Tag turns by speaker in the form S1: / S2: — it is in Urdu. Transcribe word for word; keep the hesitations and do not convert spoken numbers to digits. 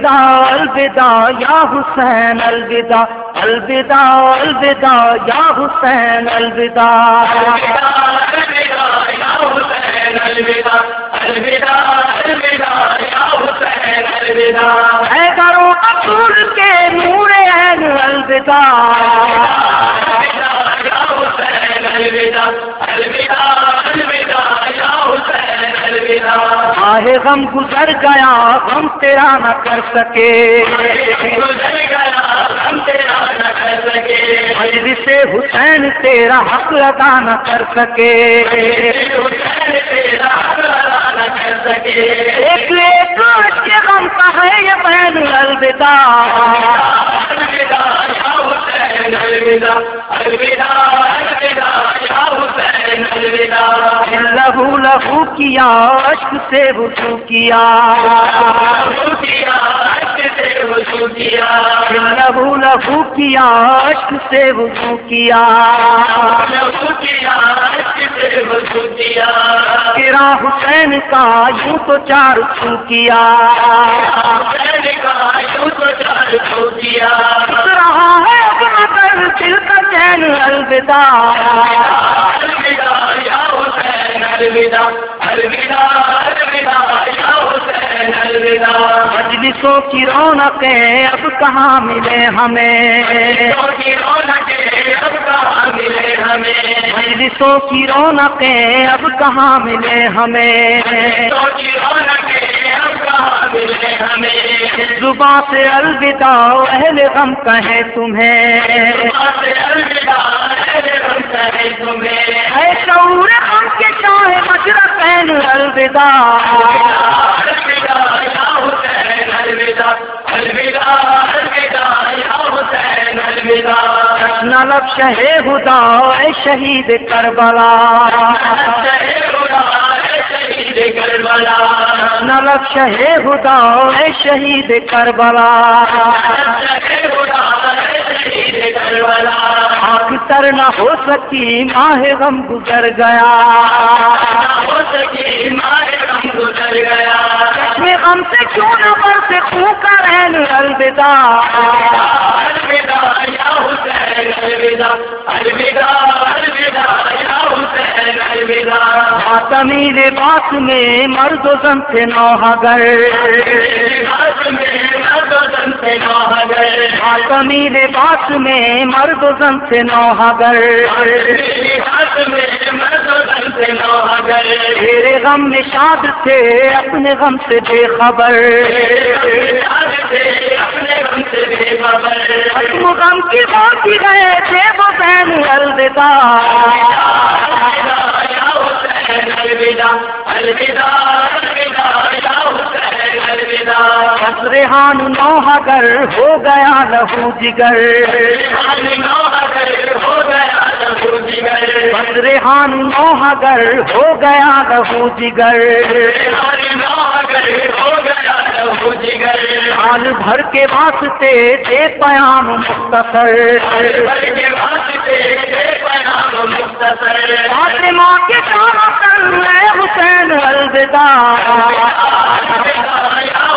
S1: الوداع الوداع یا حسین الوداع الوداع الوداع یا حسین الوداع حیدر و عبدال کے نور عین الوداع آہ غم گزر گیا غم تیرا نہ کر سکے مجلس حسین تیرا حق ادا نہ کر سکے ایک ایک کے غم کا ہے یہ بین الوداع لہو لہو کیا اشک سے وضو کیا لہو لہو کیا اشک سے وضو کیا گرا حسین کا یوں تو چار سو کیا رہا ہے اپنا در دل کا چین الوداع مجلسوں کی رونقیں اب کہاں ملے ہمیں مجلسوں کی رونقیں اب کہاں ملے ہمیں زباں سے الوداع اہل غم کہیں تمہیں اے شعور غم کے شاہ مشرقین الوداع نہ لب شہ خدا اے شہید کربلا نہ لب شہ خدا اے شہید کربلا آنکھ تر نہ ہو سکی ماہ غم گزر گیا میں غم سے کیوں نہ برسے خون کا رہن الوداع ماتمی لباس میں مرد و زن سے نوحگر ماتمی لباس میں مرد و زن سے نوحگر تیرے غم میں شاد تھے اپنے غم سے بے خبر ختم غم کی بات ہی گئے تھے وہ بین الوداع ریحان نوحگر ہو گیا لہو جگر ریحان نوحگر ہو گیا لہو جگر حال بھر کے واسطے دے پیام مختصر فاطمہ کے کام کر اے حسین الوداع